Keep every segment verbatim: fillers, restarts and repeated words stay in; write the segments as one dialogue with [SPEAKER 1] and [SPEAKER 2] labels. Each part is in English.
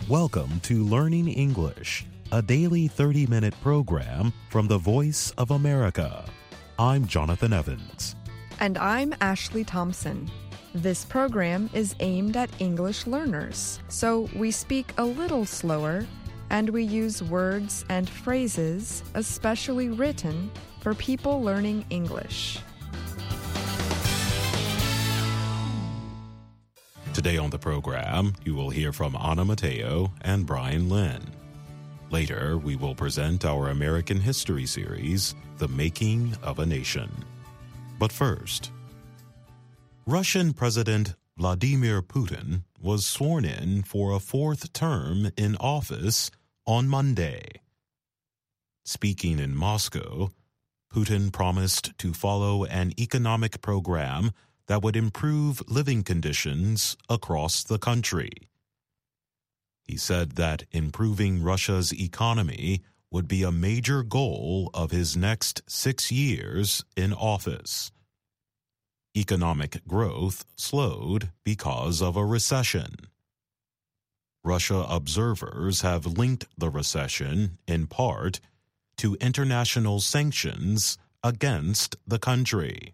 [SPEAKER 1] Welcome to Learning English, a daily thirty-minute program from the Voice of America. I'm Jonathan Evans.
[SPEAKER 2] And I'm Ashley Thompson. This program is aimed at English learners, so we speak a little slower and we use words and phrases especially written for people learning English.
[SPEAKER 1] Today on the program, you will hear from Anna Mateo and Brian Lynn. Later, we will present our American history series, The Making of a Nation. But first, Russian President Vladimir Putin was sworn in for a fourth term in office on Monday. Speaking in Moscow, Putin promised to follow an economic program that would improve living conditions across the country. He said that improving Russia's economy would be a major goal of his next six years in office. Economic growth slowed because of a recession. Russia observers have linked the recession, in part, to international sanctions against the country.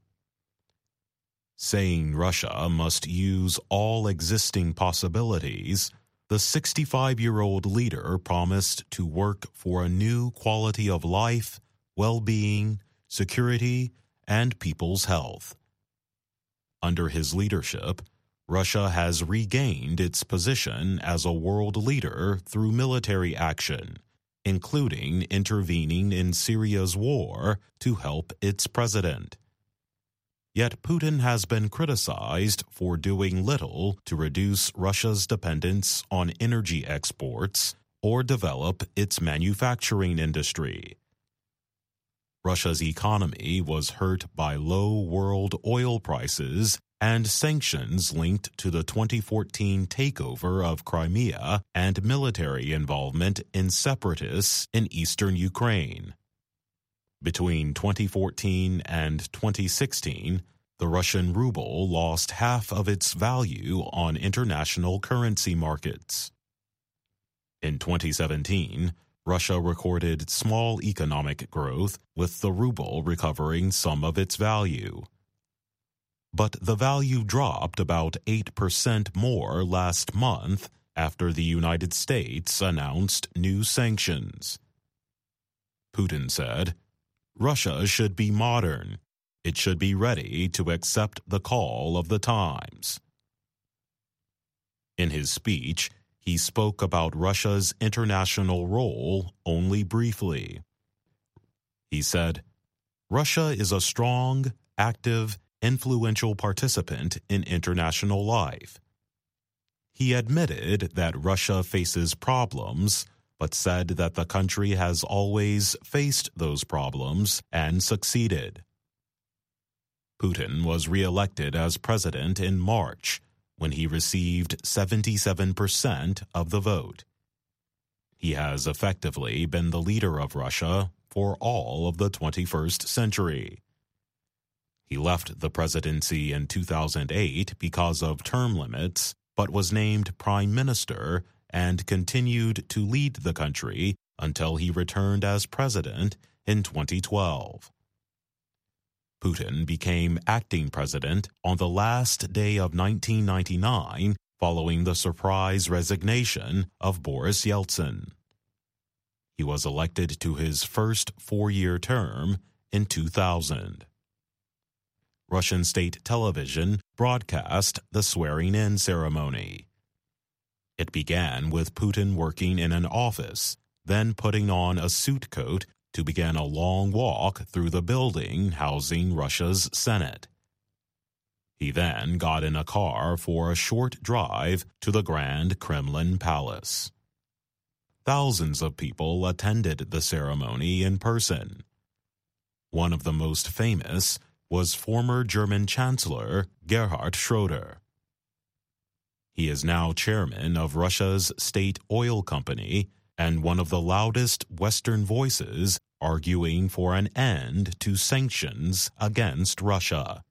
[SPEAKER 1] Saying Russia must use all existing possibilities, the sixty-five-year-old leader promised to work for a new quality of life, well-being, security, and people's health. Under his leadership, Russia has regained its position as a world leader through military action, including intervening in Syria's war to help its president. Yet Putin has been criticized for doing little to reduce Russia's dependence on energy exports or develop its manufacturing industry. Russia's economy was hurt by low world oil prices and sanctions linked to the twenty fourteen takeover of Crimea and military involvement in separatists in eastern Ukraine. Between twenty fourteen and twenty sixteen, the Russian ruble lost half of its value on international currency markets. In twenty seventeen, Russia recorded small economic growth, with the ruble recovering some of its value. But the value dropped about eight percent more last month after the United States announced new sanctions. Putin said, "Russia should be modern. It should be ready to accept the call of the times." In his speech, he spoke about Russia's international role only briefly. He said, "Russia is a strong, active, influential participant in international life." He admitted that Russia faces problems, but said that the country has always faced those problems and succeeded. Putin was re-elected as president in March, when he received seventy-seven percent of the vote. He has effectively been the leader of Russia for all of the twenty-first century. He left the presidency in two thousand eight because of term limits, but was named prime minister and continued to lead the country until he returned as president in twenty twelve. Putin became acting president on the last day of nineteen ninety-nine following the surprise resignation of Boris Yeltsin. He was elected to his first four-year term in two thousand. Russian state television broadcast the swearing-in ceremony. It began with Putin working in an office, then putting on a suit coat to begin a long walk through the building housing Russia's Senate. He then got in a car for a short drive to the Grand Kremlin Palace. Thousands of people attended the ceremony in person. One of the most famous was former German Chancellor Gerhard Schroeder. He is now chairman of Russia's state oil company and one of the loudest Western voices arguing for an end to sanctions against Russia.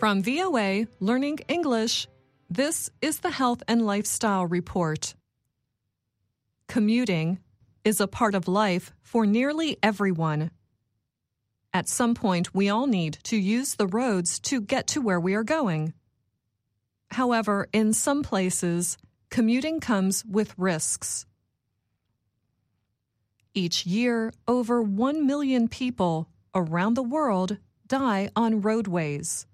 [SPEAKER 3] From V O A Learning English, this is the Health and Lifestyle Report. Commuting is a part of life for nearly everyone. At some point, we all need to use the roads to get to where we are going. However, in some places, commuting comes with risks. Each year, over one million people around the world die on roadways.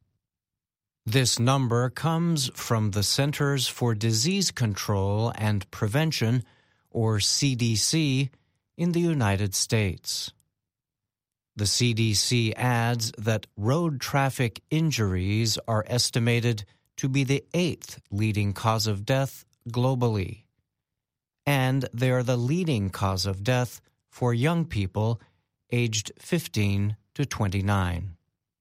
[SPEAKER 4] This number comes from the Centers for Disease Control and Prevention, or C D C, in the United States. The C D C adds that road traffic injuries are estimated to be the eighth leading cause of death globally, and they are the leading cause of death for young people aged fifteen to twenty-nine.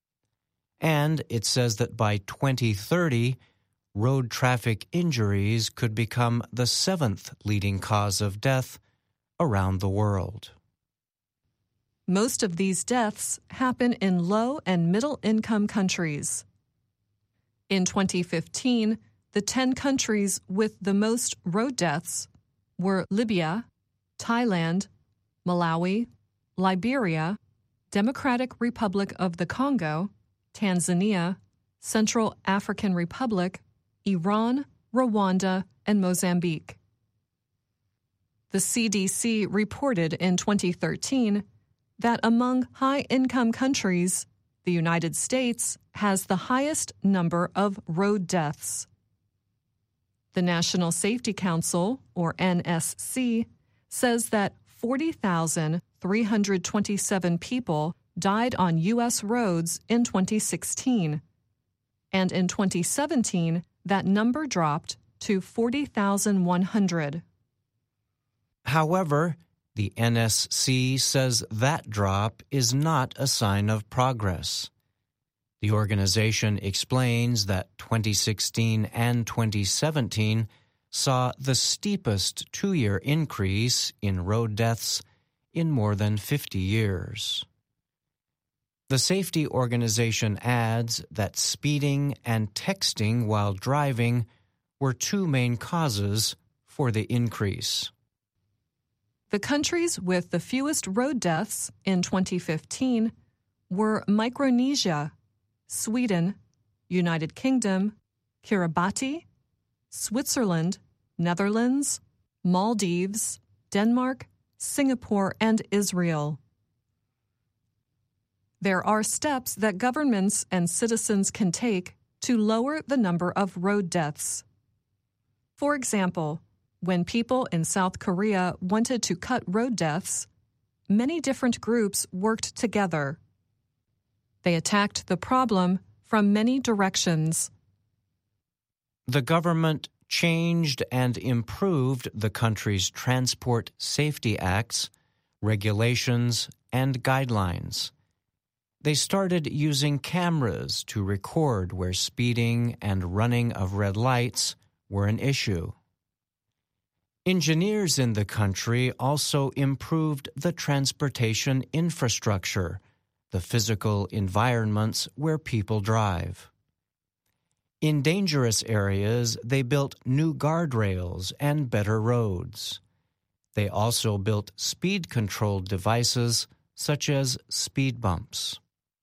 [SPEAKER 4] And it says that by twenty thirty, road traffic injuries could become the seventh leading cause of death around the world.
[SPEAKER 3] Most of these deaths happen in low and middle-income countries. In twenty fifteen, the ten countries with the most road deaths were Libya, Thailand, Malawi, Liberia, Democratic Republic of the Congo, Tanzania, Central African Republic, Iran, Rwanda, and Mozambique. The C D C reported in twenty thirteen that among high-income countries, the United States has the highest number of road deaths. The National Safety Council, or N S C, says that forty thousand three hundred twenty-seven people died on U S roads in twenty sixteen, and in twenty seventeen, that number dropped to forty thousand one hundred.
[SPEAKER 4] However, the N S C says that drop is not a sign of progress. The organization explains that twenty sixteen and twenty seventeen saw the steepest two-year increase in road deaths in more than fifty years. The safety organization adds that speeding and texting while driving were two main causes for the increase.
[SPEAKER 3] The countries with the fewest road deaths in twenty fifteen were Micronesia, Sweden, United Kingdom, Kiribati, Switzerland, Netherlands, Maldives, Denmark, Singapore, and Israel. There are steps that governments and citizens can take to lower the number of road deaths. For example, when people in South Korea wanted to cut road deaths, many different groups worked together. They attacked the problem from many directions.
[SPEAKER 4] The government changed and improved the country's transport safety acts, regulations, and guidelines. They started using cameras to record where speeding and running of red lights were an issue. Engineers in the country also improved the transportation infrastructure, the physical environments where people drive. In dangerous areas, they built new guardrails and better roads. They also built speed-controlled devices such as speed bumps.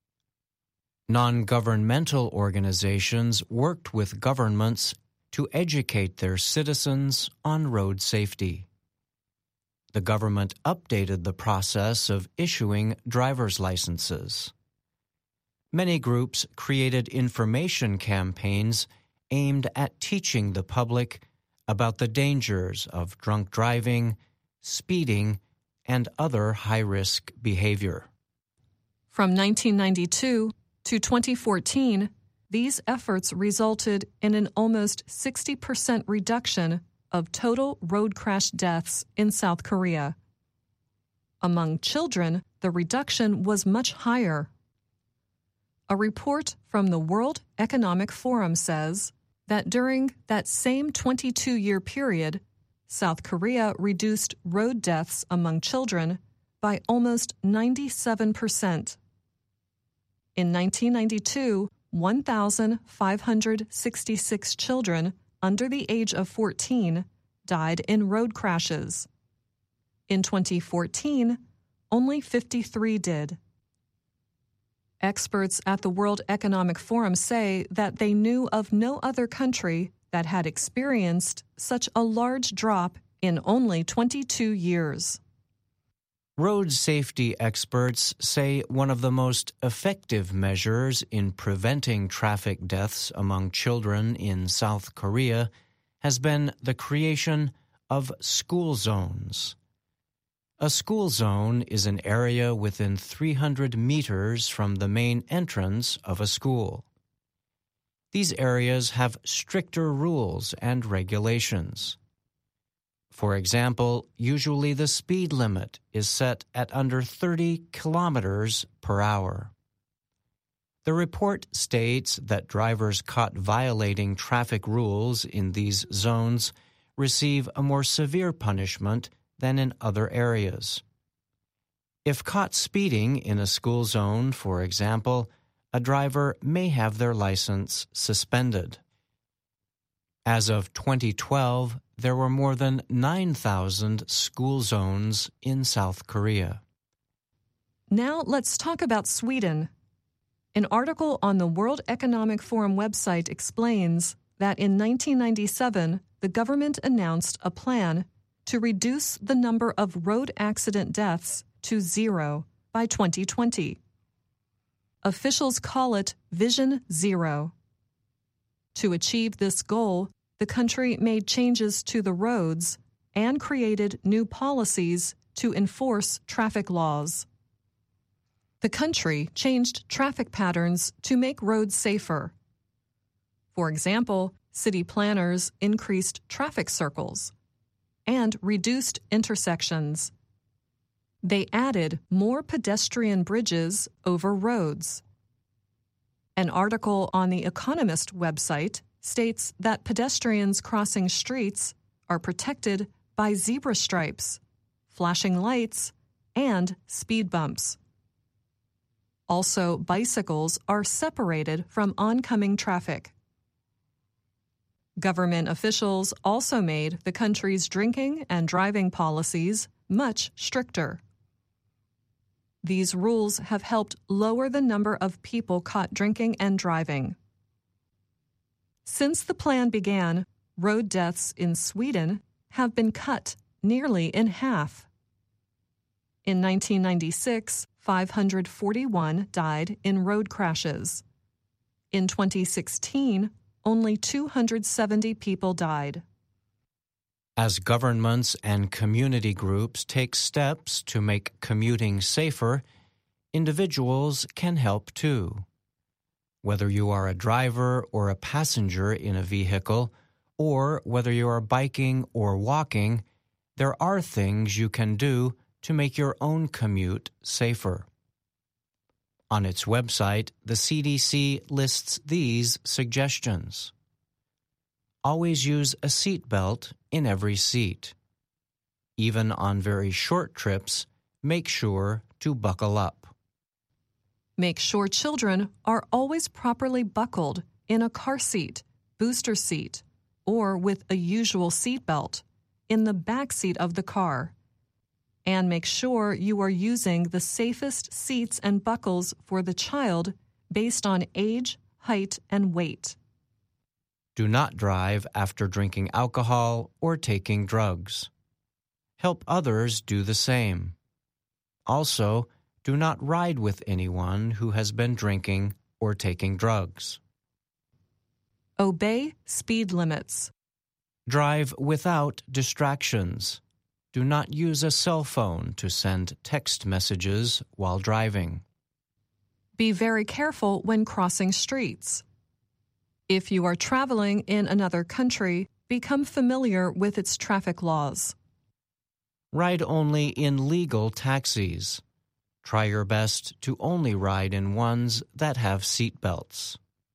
[SPEAKER 4] Non-governmental organizations worked with governments to educate their citizens on road safety. The government updated the process of issuing driver's licenses. Many groups created information campaigns aimed at teaching the public about the dangers of drunk driving, speeding, and other high-risk behavior.
[SPEAKER 3] From nineteen ninety-two to twenty fourteen, these efforts resulted in an almost sixty percent reduction of total road crash deaths in South Korea. Among children, the reduction was much higher. A report from the World Economic Forum says that during that same twenty-two-year period, South Korea reduced road deaths among children by almost ninety-seven percent. In nineteen ninety-two, one thousand five hundred sixty-six children under the age of fourteen died in road crashes. In twenty fourteen, only fifty-three did. Experts at the World Economic Forum say that they knew of no other country that had experienced such a large drop in only twenty-two years.
[SPEAKER 4] Road safety experts say one of the most effective measures in preventing traffic deaths among children in South Korea has been the creation of school zones. A school zone is an area within three hundred meters from the main entrance of a school. These areas have stricter rules and regulations. For example, usually the speed limit is set at under thirty kilometers per hour. The report states that drivers caught violating traffic rules in these zones receive a more severe punishment than in other areas. If caught speeding in a school zone, for example, a driver may have their license suspended. As of twenty twelve, there were more than nine thousand school zones in South Korea.
[SPEAKER 3] Now let's talk about Sweden. An article on the World Economic Forum website explains that in nineteen ninety-seven, the government announced a plan to reduce the number of road accident deaths to zero by twenty twenty. Officials call it Vision Zero. To achieve this goal, the country made changes to the roads and created new policies to enforce traffic laws. The country changed traffic patterns to make roads safer. For example, city planners increased traffic circles and reduced intersections. They added more pedestrian bridges over roads. An article on the Economist website states that pedestrians crossing streets are protected by zebra stripes, flashing lights, and speed bumps. Also, bicycles are separated from oncoming traffic. Government officials also made the country's drinking and driving policies much stricter. These rules have helped lower the number of people caught drinking and driving. Since the plan began, road deaths in Sweden have been cut nearly in half. In nineteen ninety-six, five hundred forty-one died in road crashes. In twenty sixteen, only two hundred seventy people died.
[SPEAKER 4] As governments and community groups take steps to make commuting safer, individuals can help too. Whether you are a driver or a passenger in a vehicle, or whether you are biking or walking, there are things you can do to make your own commute safer. On its website, the C D C lists these suggestions. Always use a seat belt in every seat. Even on very short trips, make sure to buckle up.
[SPEAKER 3] Make sure children are always properly buckled in a car seat, booster seat, or with a usual seat belt in the back seat of the car. And make sure you are using the safest seats and buckles for the child based on age, height, and weight.
[SPEAKER 4] Do not drive after drinking alcohol or taking drugs. Help others do the same. Also, do not ride with anyone who has been drinking or taking drugs.
[SPEAKER 3] Obey speed limits.
[SPEAKER 4] Drive without distractions. Do not use a cell phone to send text messages while driving.
[SPEAKER 3] Be very careful when crossing streets. If you are traveling in another country, become familiar with its traffic laws.
[SPEAKER 4] Ride only in legal taxis. Try your best to only ride in ones that have seat belts.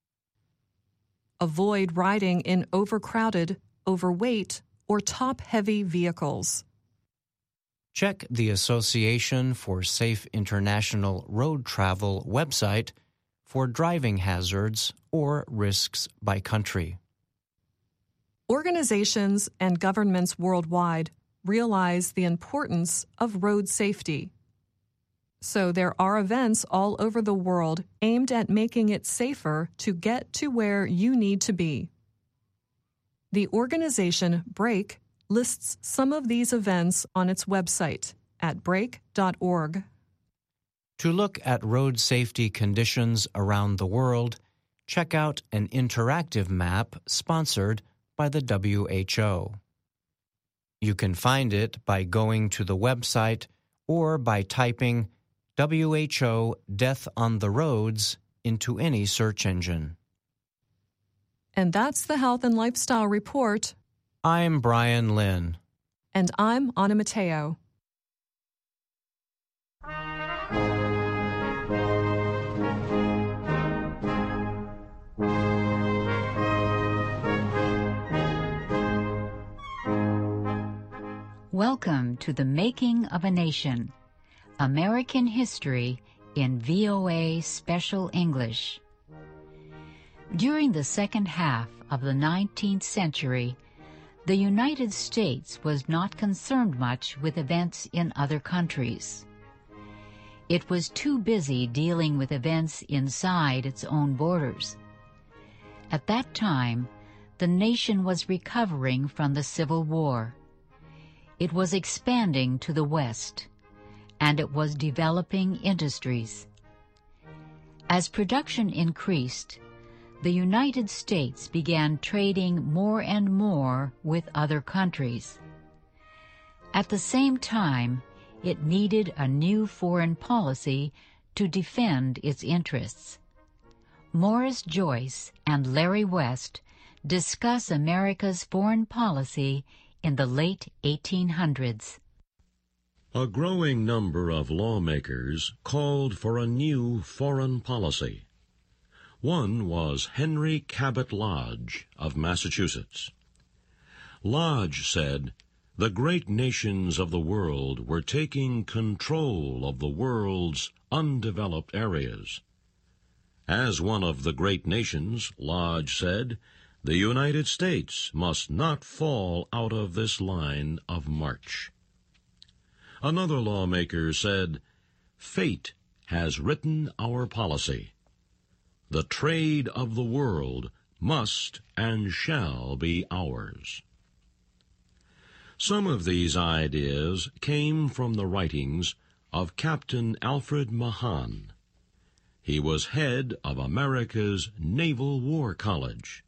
[SPEAKER 3] Avoid riding in overcrowded, overweight, or top-heavy vehicles.
[SPEAKER 4] Check the Association for Safe International Road Travel website for driving hazards or risks by country.
[SPEAKER 3] Organizations and governments worldwide realize the importance of road safety. So there are events all over the world aimed at making it safer to get to where you need to be. The organization BRAKE lists some of these events on its website at brake dot org.
[SPEAKER 4] To look at road safety conditions around the world, check out an interactive map sponsored by the W H O. You can find it by going to the website or by typing W H O Death on the Roads into any search engine.
[SPEAKER 3] And that's the Health and Lifestyle Report.
[SPEAKER 4] I'm Brian Lynn.
[SPEAKER 3] And I'm Anna Mateo.
[SPEAKER 5] Welcome to The Making of a Nation, American History in V O A Special English. During the second half of the nineteenth century, the United States was not concerned much with events in other countries. It was too busy dealing with events inside its own borders. At that time, the nation was recovering from the Civil War. It was expanding to the west, and it was developing industries. As production increased, the United States began trading more and more with other countries. At the same time, it needed a new foreign policy to defend its interests. Morris Joyce and Larry West discuss America's foreign policy in the late eighteen hundreds.
[SPEAKER 6] A growing number of lawmakers called for a new foreign policy. One was Henry Cabot Lodge of Massachusetts. Lodge said, "The great nations of the world were taking control of the world's undeveloped areas." As one of the great nations, Lodge said, the United States must not fall out of this line of march. Another lawmaker said, "Fate has written our policy. The trade of the world must and shall be ours." Some of these ideas came from the writings of Captain Alfred Mahan. He was head of America's Naval War College.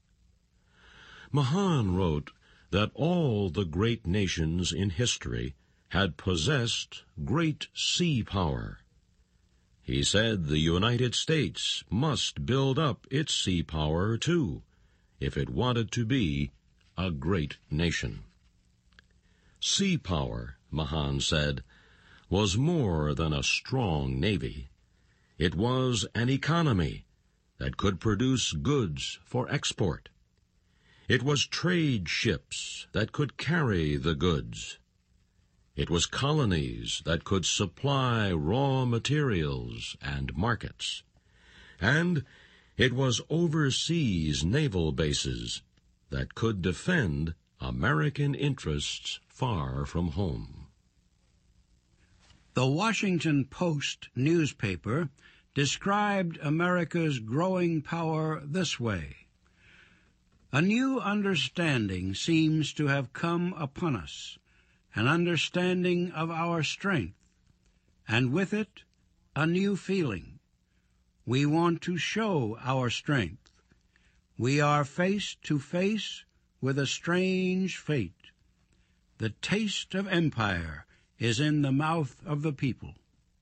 [SPEAKER 6] Mahan wrote that all the great nations in history had possessed great sea power. He said the United States must build up its sea power too, if it wanted to be a great nation. Sea power, Mahan said, was more than a strong navy. It was an economy that could produce goods for export. It was trade ships that could carry the goods. It was colonies that could supply raw materials and markets. And it was overseas naval bases that could defend American interests far from home.
[SPEAKER 7] The Washington Post newspaper described America's growing power this way: "A new understanding seems to have come upon us, an understanding of our strength, and with it a new feeling. We want to show our strength. We are face to face with a strange fate. The taste of empire is in the mouth of the people."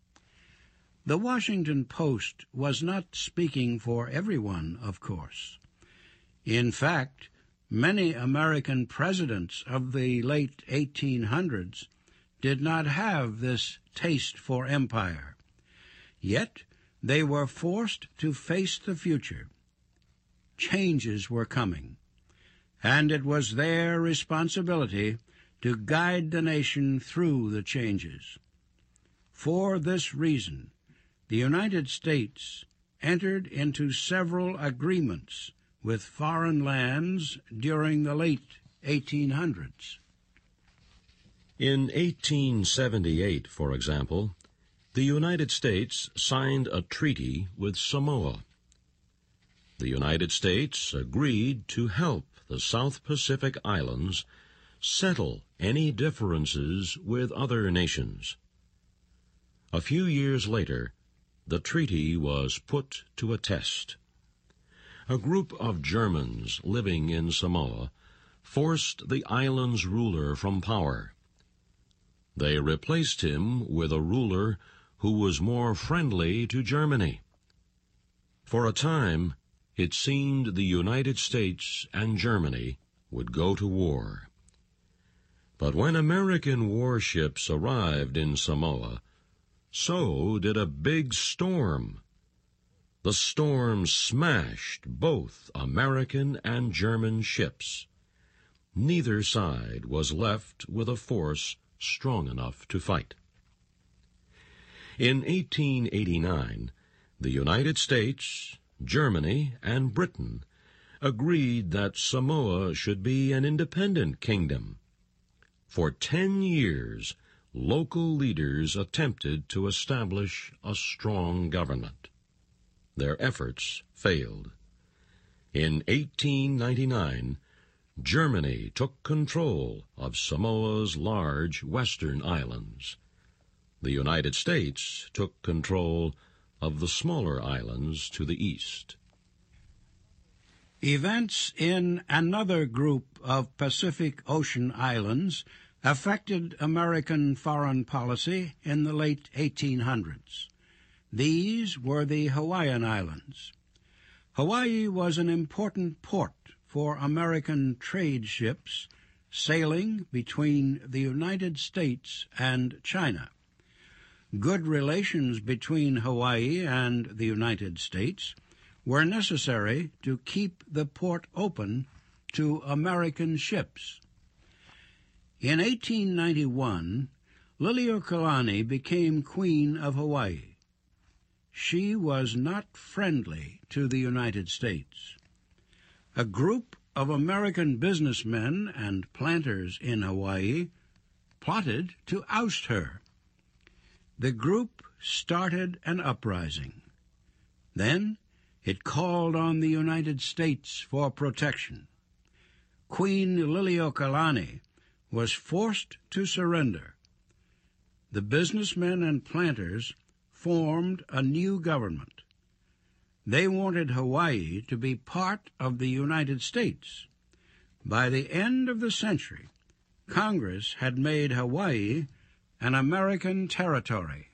[SPEAKER 7] The Washington Post was not speaking for everyone, of course. In fact, many American presidents of the late eighteen hundreds did not have this taste for empire. Yet they were forced to face the future. Changes were coming, and it was their responsibility to guide the nation through the changes. For this reason, the United States entered into several agreements with foreign lands during the late eighteen hundreds.
[SPEAKER 6] In eighteen seventy-eight, for example, the United States signed a treaty with Samoa. The United States agreed to help the South Pacific Islands settle any differences with other nations. A few years later, the treaty was put to a test. A group of Germans living in Samoa forced the island's ruler from power. They replaced him with a ruler who was more friendly to Germany. For a time, it seemed the United States and Germany would go to war. But when American warships arrived in Samoa, so did a big storm. The storm smashed both American and German ships. Neither side was left with a force strong enough to fight. In eighteen eighty-nine, the United States, Germany, and Britain agreed that Samoa should be an independent kingdom. For ten years, local leaders attempted to establish a strong government. Their efforts failed. In eighteen ninety-nine, Germany took control of Samoa's large western islands. The United States took control of the smaller islands to the east.
[SPEAKER 7] Events in another group of Pacific Ocean islands affected American foreign policy in the late eighteen hundreds. These were the Hawaiian Islands. Hawaii was an important port for American trade ships sailing between the United States and China. Good relations between Hawaii and the United States were necessary to keep the port open to American ships. In eighteen ninety-one, Liliuokalani became Queen of Hawaii. She was not friendly to the United States. A group of American businessmen and planters in Hawaii plotted to oust her. The group started an uprising. Then it called on the United States for protection. Queen Liliuokalani was forced to surrender. The businessmen and planters formed a new government. They wanted Hawaii to be part of the United States. By the end of the century, Congress had made Hawaii an American territory.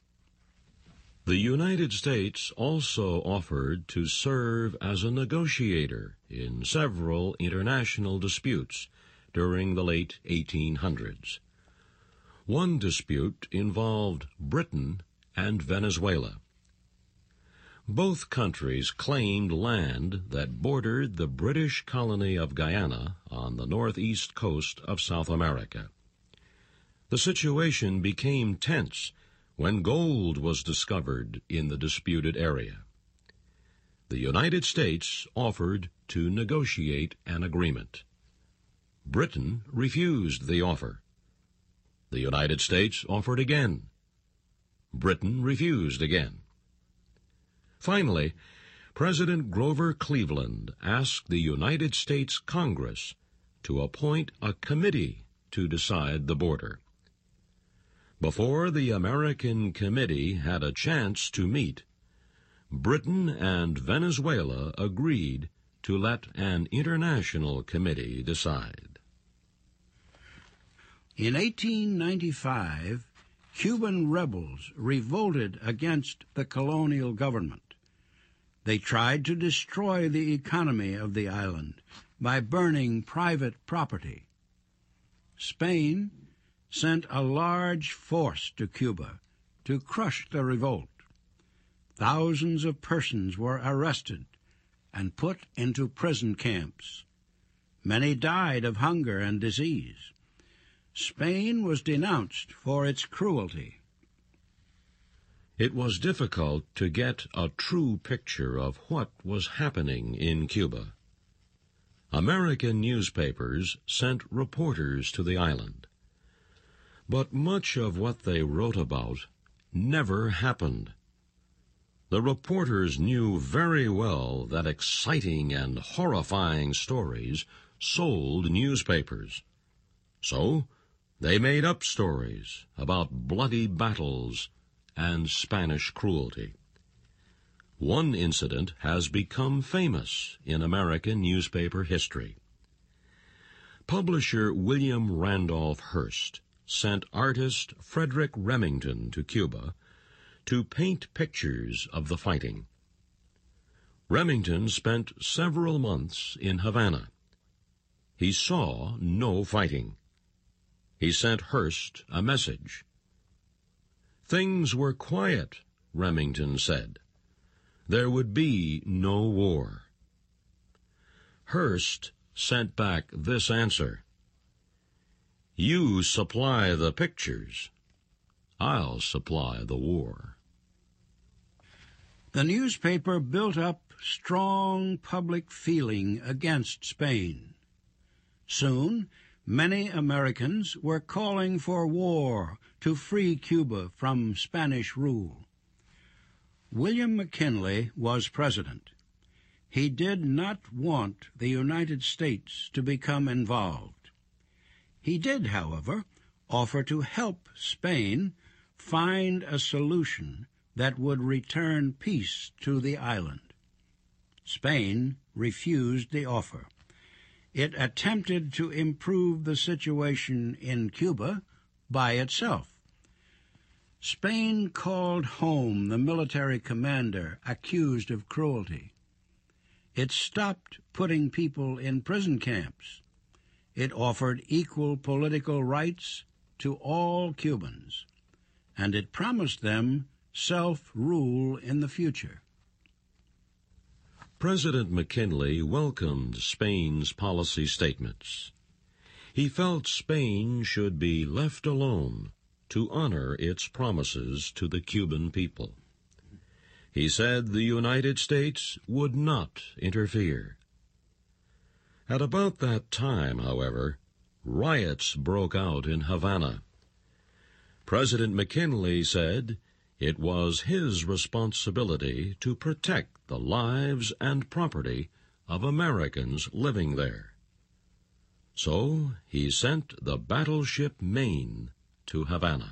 [SPEAKER 6] The United States also offered to serve as a negotiator in several international disputes during the late eighteen hundreds. One dispute involved Britain and Venezuela. Both countries claimed land that bordered the British colony of Guyana on the northeast coast of South America. The situation became tense when gold was discovered in the disputed area. The United States offered to negotiate an agreement. Britain refused the offer. The United States offered again. Britain refused again. Finally, President Grover Cleveland asked the United States Congress to appoint a committee to decide the border. Before the American committee had a chance to meet, Britain and Venezuela agreed to let an international committee decide.
[SPEAKER 7] In eighteen ninety-five, Cuban rebels revolted against the colonial government. They tried to destroy the economy of the island by burning private property. Spain sent a large force to Cuba to crush the revolt. Thousands of persons were arrested and put into prison camps. Many died of hunger and disease. Spain was denounced for its cruelty.
[SPEAKER 6] It was difficult to get a true picture of what was happening in Cuba. American newspapers sent reporters to the island. But much of what they wrote about never happened. The reporters knew very well that exciting and horrifying stories sold newspapers. So they made up stories about bloody battles and Spanish cruelty. One incident has become famous in American newspaper history. Publisher William Randolph Hearst sent artist Frederick Remington to Cuba to paint pictures of the fighting. Remington spent several months in Havana. He saw no fighting. He sent Hearst a message. Things were quiet, Remington said. There would be no war. Hearst sent back this answer. You supply the pictures. I'll supply the war.
[SPEAKER 7] The newspaper built up strong public feeling against Spain. Soon, many Americans were calling for war to free Cuba from Spanish rule. William McKinley was president. He did not want the United States to become involved. He did, however, offer to help Spain find a solution that would return peace to the island. Spain refused the offer. It attempted to improve the situation in Cuba by itself. Spain called home the military commander accused of cruelty. It stopped putting people in prison camps. It offered equal political rights to all Cubans, and it promised them self-rule in the future.
[SPEAKER 6] President McKinley welcomed Spain's policy statements. He felt Spain should be left alone to honor its promises to the Cuban people. He said the United States would not interfere. At about that time, however, riots broke out in Havana. President McKinley said it was his responsibility to protect the lives and property of Americans living there. So he sent the battleship Maine to Havana.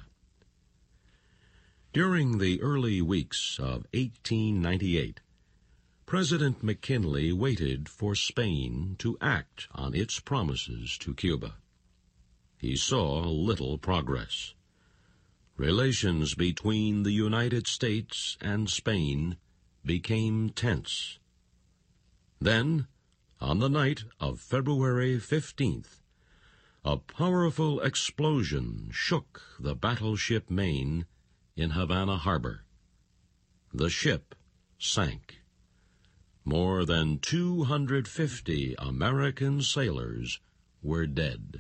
[SPEAKER 6] During the early weeks of eighteen ninety-eight, President McKinley waited for Spain to act on its promises to Cuba. He saw little progress. Relations between the United States and Spain became tense. Then, on the night of February fifteenth, a powerful explosion shook the battleship Maine in Havana Harbor. The ship sank. More than two hundred fifty American sailors were dead.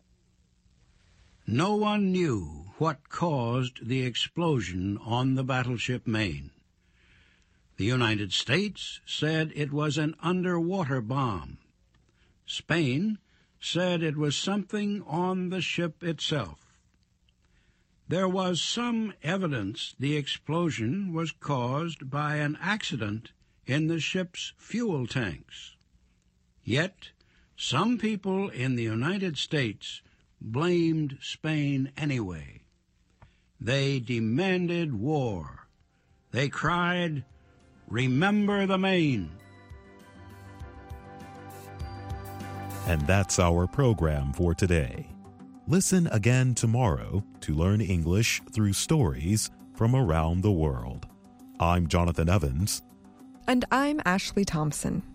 [SPEAKER 7] No one knew what caused the explosion on the battleship Maine. The United States said it was an underwater bomb. Spain said it was something on the ship itself. There was some evidence the explosion was caused by an accident in the ship's fuel tanks. Yet, some people in the United States blamed Spain anyway. They demanded war. They cried, "Remember the Maine!"
[SPEAKER 1] And that's our program for today. Listen again tomorrow to learn English through stories from around the world. I'm Jonathan Evans.
[SPEAKER 2] And I'm Ashley Thompson.